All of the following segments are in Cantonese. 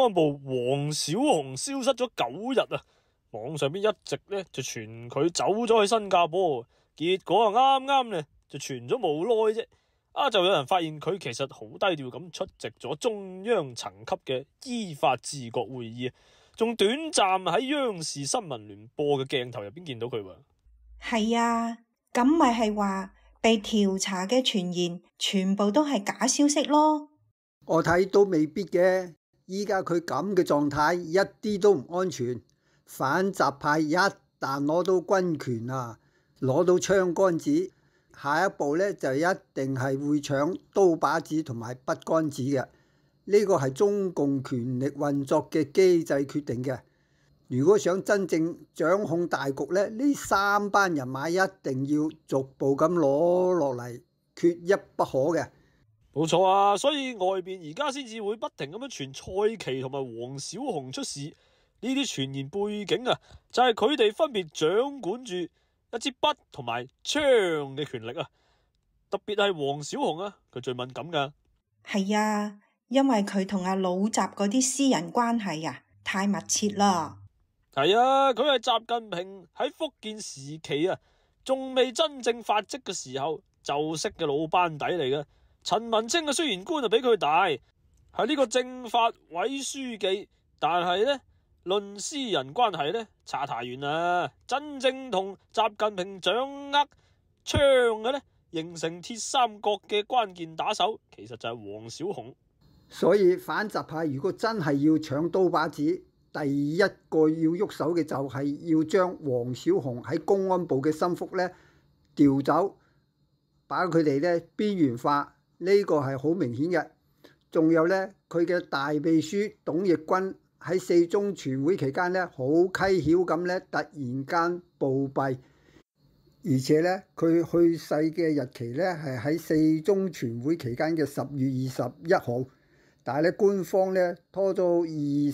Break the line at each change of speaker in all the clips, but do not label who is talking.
安部王小洪消失咗9日啊！網上邊一直咧就傳佢走咗去新加坡，結果啱啱咧就傳咗冇耐啫。就有人發現佢其實好低調咁出席咗中央層級嘅依法治國會議，仲短暫喺央視新聞聯播嘅鏡頭入邊見到佢喎。
係啊，咁咪係話被調查嘅傳言全部都係假消息咯。
我睇都未必嘅，依家佢咁嘅狀態一啲都唔安全。反習派一旦攞到軍權啊，攞到槍桿子，下一步呢就一定係會搶刀把子同埋筆桿子嘅。呢個係中共權力運作嘅機制決定嘅。如果想真正掌控大局呢，呢3班人馬一定要逐步咁攞落嚟，缺一不可嘅。
冇錯啊，所以外邊而家先至會不停咁樣傳蔡奇同埋王小洪出事。呢啲傳言背景啊，就係佢哋分別掌管住一支筆同埋槍嘅權力啊。特別係王小洪啊，佢最敏感噶。
係啊，因為佢同阿老習嗰啲私人關係啊，太密切啦。
係啊，佢係習近平喺福建時期啊，仲未真正發跡嘅時候就識嘅老班底嚟嘅。陳文清嘅雖然官就比佢大，係呢個政法委書記，但係呢，論私人關係呢，差太遠啦。真正同習近平掌握槍嘅呢，形成鐵三角嘅關鍵打手，其實就係王小洪。
所以反習派如果真係要搶刀把子，第一個要喐手嘅就係要將王小洪喺公安部嘅心腹呢調走，把佢哋呢邊緣化。呢個係好明顯嘅。仲有呢，佢嘅大秘書董奕君喺4中全會期間呢，好蹊蹺咁呢突然間暴斃，而且呢，佢去世嘅日期呢係喺4中全會期間嘅10月21號，但係呢，官方呢拖咗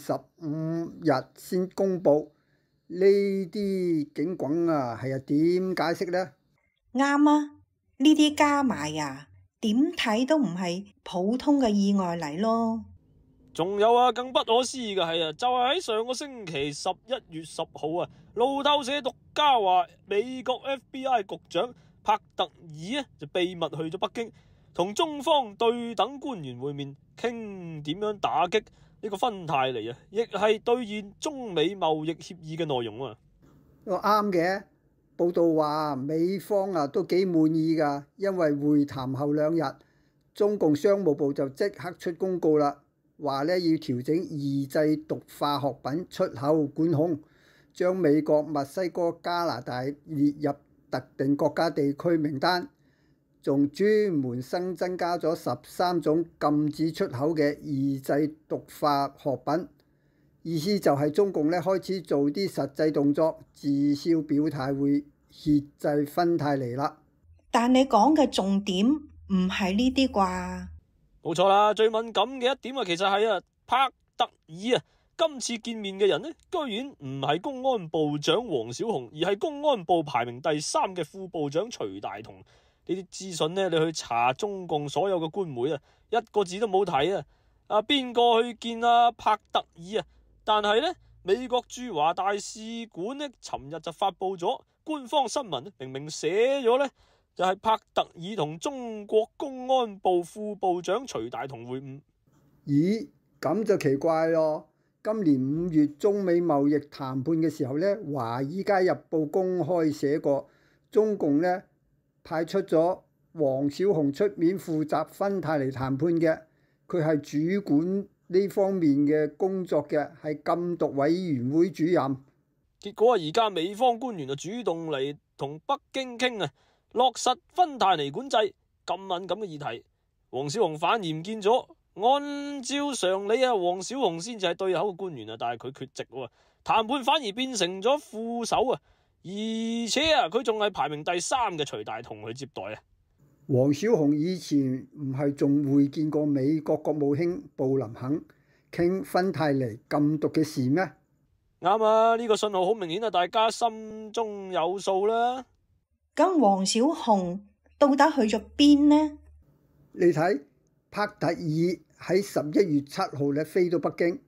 25日先公佈。呢啲警棍啊，係點解釋呢？
啱啊，呢啲加埋啊，點睇都唔係普通嘅意外嚟咯。
仲有啊，更不可思議嘅係啊，就係喺上個星期11月10號啊，路透社獨家話美國 FBI 局長帕特爾就秘密去咗北京，同中方對等官員會面，傾點樣打擊呢個芬太尼啊，亦係兌現中美貿易協議嘅內容啊。
啱嘅。報道話美方都幾滿意㗎，因為會談後2日，中共商務部就即刻出公告啦，話呢要調整二製毒化學品出口管控，將美國、墨西哥、加拿大列入特定國家地區名單，仲專門新增加咗13種禁止出口嘅二製毒化學品。意思就係中共呢開始做啲實際動作，至少表態會遏制芬太尼啦。
但你講嘅重點唔係呢啲啩？
冇錯啦，最敏感嘅一點其實係帕特爾今次見面嘅人呢，居然唔係公安部長王小洪，而係公安部排名第3嘅副部長徐大同。呢啲資訊呢，你去查中共所有嘅官媒一個字都冇睇啊！邊個去見帕特爾但係呢，美國駐華大使館呢，尋日就發布咗官方新聞，明明寫咗呢，就係帕特爾同中國公安部副部長徐大同會晤。
咦，咁就奇怪咯。今年5月中美貿易談判嘅時候呢，《華爾街日報》公開寫過，中共呢派出咗王小洪出面負責芬太尼談判嘅，佢係主管呢方面嘅工作嘅，係禁毒委員會主任。
結果而家美方官員就主動嚟同北京傾落實芬太尼管制咁敏感嘅議題，王小洪反而唔見咗。按照常理王小洪先至係對口嘅官員但係佢缺席談判反而變成咗副手而且佢仲係排名第3嘅徐大同去接待
王小洪以前唔係仲會見過美國國務卿布林肯傾芬太尼禁毒嘅事咩？
啱啊，呢個信號好明顯大家心中有數啦。
咁王小洪到底去咗邊呢？
你睇帕特爾喺11月7號飛到北京，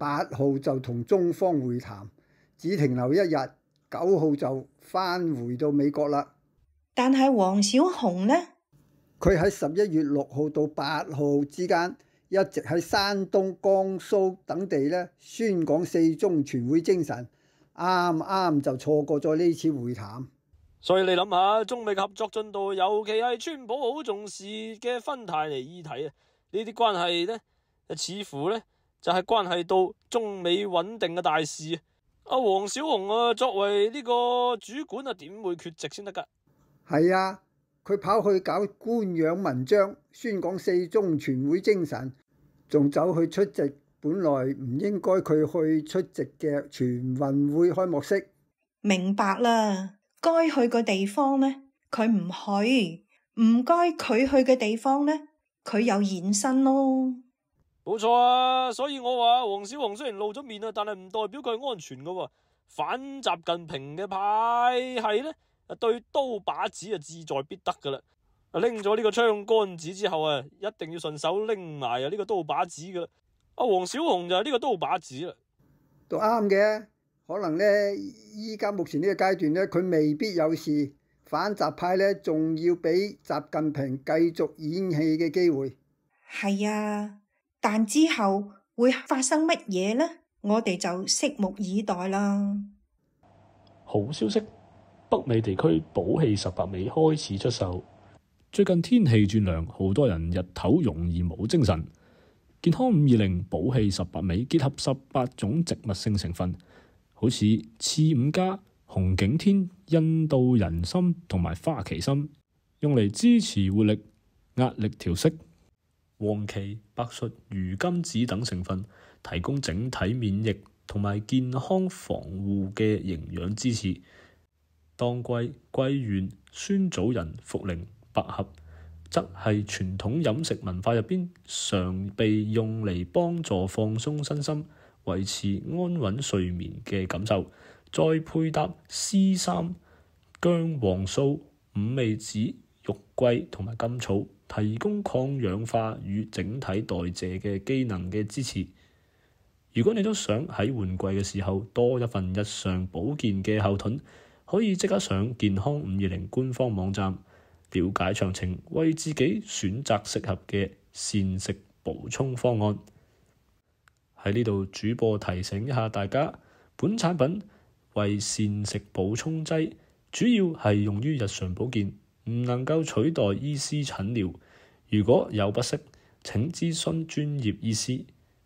8號就同中方會談，只停留1日，9號就返回到美國啦。
但係黃小紅呢？
佢喺11月6號到8號之間，一直喺山東、江蘇等地咧宣講四中全會精神，啱啱就錯過咗呢次會談。
所以你諗下，中美合作進度，尤其係川普好重視嘅芬太尼議題啊，呢啲關係呢，似乎呢就係關係到中美穩定嘅大事啊。阿黃小紅啊，作為呢個主管啊，點會缺席先得㗎？
係啊，佢跑去搞官樣文章，宣講四中全會精神，仲走去出席本來唔應該佢去出席嘅全運會開幕式。
明白啦，該去嘅地方呢，佢唔去；唔該佢去嘅地方呢，佢有現身咯。
冇錯啊，所以我話黃小紅雖然露咗面啊，但係唔代表佢係安全㗎喎。反習近平嘅派系呢，對刀把子啊志在必得噶啦。拎咗呢個槍桿子之後啊，一定要順手拎埋啊呢個刀把子噶啦。阿黃小紅就係呢個刀把子啦。
都啱嘅，可能呢，依家目前呢個階段呢，佢未必有事。反習派呢，仲要俾習近平繼續演戲嘅機會。
係啊，但之後會發生乜嘢呢？我哋就拭目以待啦。
好消息，北美地區寶氣18味開始出售。最近天氣轉涼，好多人日頭容易冇精神。健康520寶氣18味結合18種植物性成分，好似刺五加、紅景天、印度人參同埋花旗參，用嚟支持活力、壓力調息。黃芪、白術、魚甘子等成分，提供整體免疫同埋健康防護嘅營養支持。當歸、桂圓、酸棗仁、茯苓、百合，則係傳統飲食文化入邊常被用嚟幫助放鬆身心、維持安穩睡眠嘅感受。再配搭絲參、薑黃素、五味子、肉桂同埋甘草，提供抗氧化與整體代謝嘅機能嘅支持。如果你都想喺換季嘅時候多一份日常保健嘅後盾，可以即刻上健康520官方網站了解詳情，為自己選擇適合嘅膳食補充方案。喺呢度，主播提醒一下大家，本產品為膳食補充劑，主要係用於日常保健，唔能夠取代醫師診療。如果有不適，請諮詢專業醫師。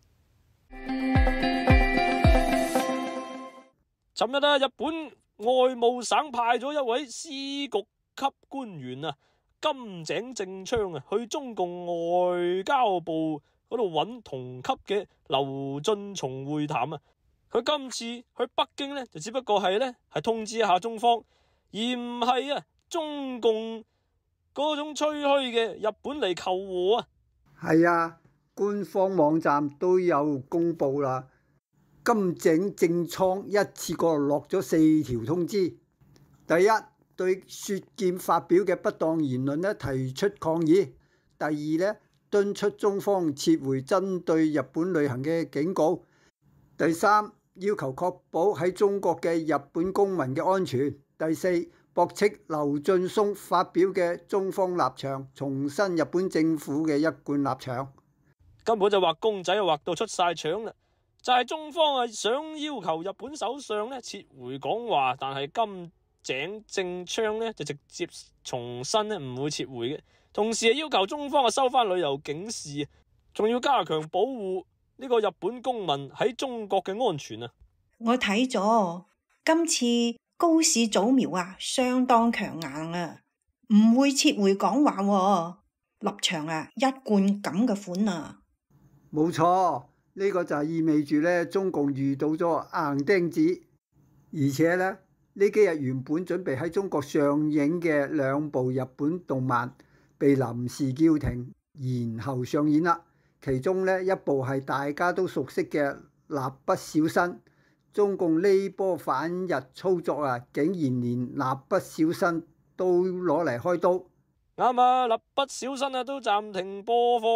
尋日啊，日本外務省派咗一位司局級官員啊，金井正昌啊，去中共外交部嗰度揾同級嘅劉俊松會談啊。佢今次去北京呢，就只不過係通知一下中方，而唔係中共嗰種吹噓嘅日本嚟求和啊。係
啊，官方網站都有公佈啦。金井正倉一次過落咗4條通知。第一，對雪劍發表嘅不當言論提出抗議。第二，敦促中方撤回針對日本旅行嘅警告。第三，要求確保喺中國嘅日本公民嘅安全。第四，駁斥劉俊松發表嘅中方立場，重申日本政府嘅一貫立場。
根本就畫公仔畫到出晒腸啦！就係中方想要求日本首相撤回講話，但係金井正昌就直接重申唔會撤回嘅，同時要求中方收翻旅遊警示，仲要加強保護呢個日本公民喺中國嘅安全啊！
我睇咗今次高市早苗相當強硬啊，唔會撤回講話，立場一貫咁嘅款啊！
冇錯。呢個就係意味住中共遇到咗硬釘子，而且呢幾日原本準備喺中國上映嘅2部日本動漫被臨時叫停，延後上演啦。其中一部係大家都熟悉嘅《蠟筆小新》，中共呢波反日操作竟然連《蠟筆小新》都攞嚟開刀。
啱啊！《蠟筆小新》都暫停播放啊！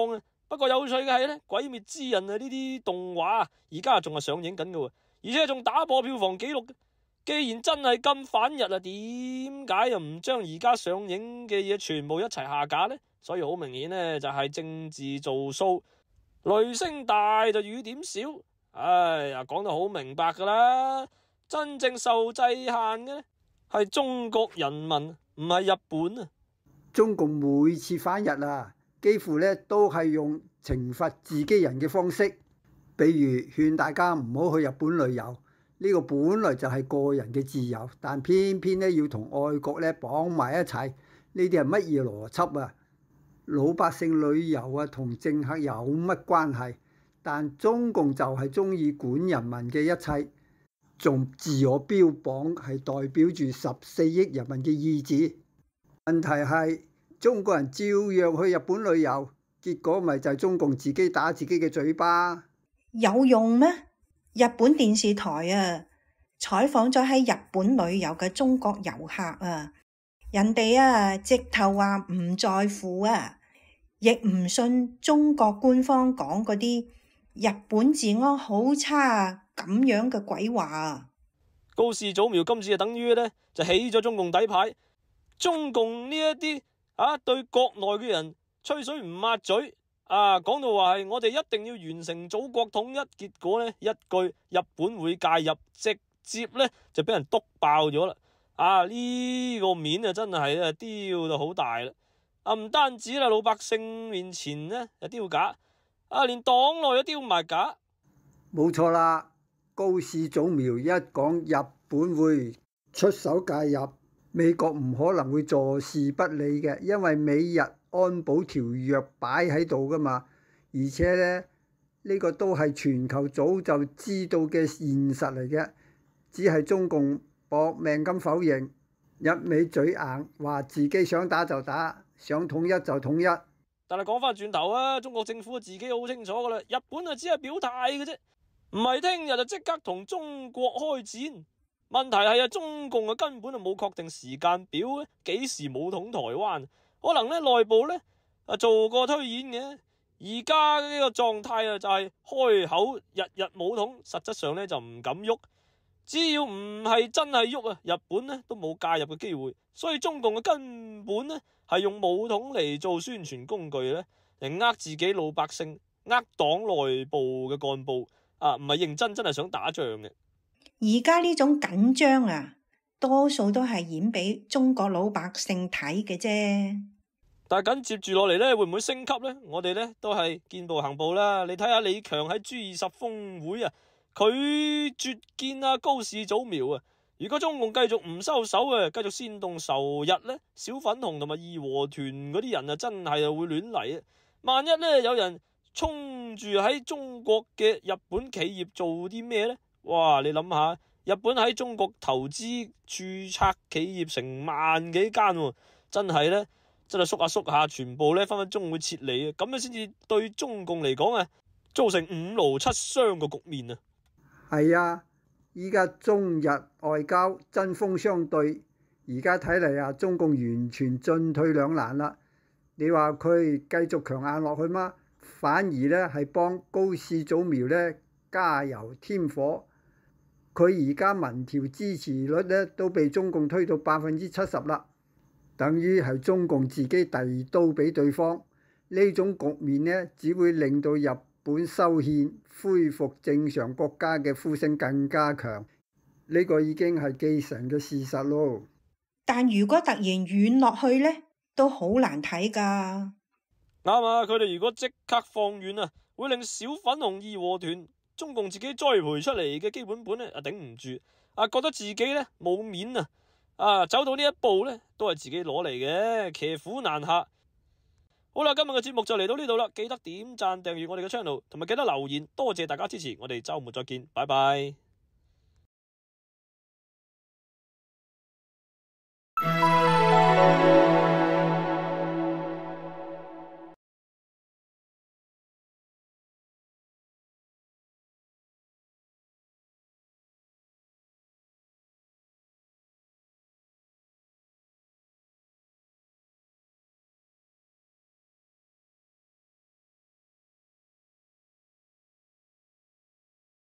不過有趣嘅係咧，《鬼滅之刃》啊呢啲動畫而家仲係上映緊嘅喎，而且仲打破票房紀錄。既然真係咁反日啊，點解又唔將而家上映嘅嘢全部一齊下架呢？所以好明顯呢，就係政治造數，雷聲大就雨點少。哎呀，講得好明白噶啦，真正受制限嘅係中國人民，唔係日本啊！
中共每次反日啊，幾乎咧都係用懲罰自己人嘅方式，比如勸大家唔好去日本旅遊。呢個本來就係個人嘅自由，但偏偏咧要同外國咧綁埋一齊，呢啲係乜嘢邏輯啊？老百姓旅遊啊，同政客有乜關係？但中共就係中意管人民嘅一切，仲自我標榜係代表住14億人民嘅意志。問題係中國人照樣去日本旅遊，結果咪就係中共自己打自己嘅嘴巴。
有用咩？日本電視台啊，採訪咗喺日本旅遊嘅中國遊客啊，人哋啊直頭話唔在乎啊，亦唔信中國官方講嗰啲日本治安好差啊咁樣嘅鬼話啊。
高市早苗今次就等於咧就起咗中共底牌，中共呢一啲對國內嘅人吹水唔抹嘴。講到話係我哋一定要完成祖國統一，結果呢一句日本會介入，直接呢就俾人篤爆咗啦！呢個面啊真係啊丟到好大啦！唔單止啦，老百姓面前呢就丟架，連黨內都丟埋架。
冇錯啦，高市早苗一講日本會出手介入，美國唔可能會坐視不理嘅，因為美日安保條約擺喺度噶嘛，而且咧呢個都係全球早就知道嘅現實嚟嘅，只係中共搏命咁否認，一味嘴硬，話自己想打就打，想統一就統一。
但係講翻轉頭啊，中國政府自己好清楚噶啦，日本只係表態嘅啫，唔係聽日就即刻同中國開戰。問題係中共根本就冇確定時間表咧，幾時武統台灣？可能內部做過推演嘅，而家呢個狀態就係開口日日武統，實質上就唔敢喐。只要唔係真係喐日本都冇介入嘅機會。所以中共根本係用武統嚟做宣傳工具嚟呃自己老百姓，呃黨內部嘅幹部唔係認真係想打仗嘅。
而家呢種緊張多數都係演俾中國老百姓睇嘅啫。
但係緊接住落嚟會唔會升級呢？我哋都係見步行步啦。你睇下李強喺 G20 峰會拒絕見高市早苗啊！如果中共繼續唔收手繼續煽動仇日小粉紅同埋義和團嗰啲人真係會亂嚟啊！萬一有人衝住喺中國嘅日本企業做啲咩呢？哇！你諗下，日本喺中國投資註冊企業成萬幾間，真係縮下，全部分分鐘會撤離，咁樣先至對中共嚟講造成5勞7傷嘅局面啊！
係啊，依家中日外交針鋒相對，而家睇嚟中共完全進退兩難啦。你話佢繼續強硬落去嗎？反而係幫高市早苗加油添火。佢而家民調支持率都被中共推到70%啦，等於係中共自己遞刀俾對方。呢種局面只會令到日本修憲恢復正常國家嘅呼聲更加強。呢個已經係既成嘅事實咯。
但如果突然軟落去都好難睇噶。
啱啊！佢哋如果即刻放軟會令小粉紅義和團中共自己栽培出嚟嘅基本盤頂唔住，覺得自己冇面走到呢一步都係自己攞嚟嘅，騎虎難下。好啦，今日嘅節目就嚟到呢度啦，記得點讚訂閱我哋嘅 channel，同埋記得留言，多謝大家支持，我哋周末再見，拜拜。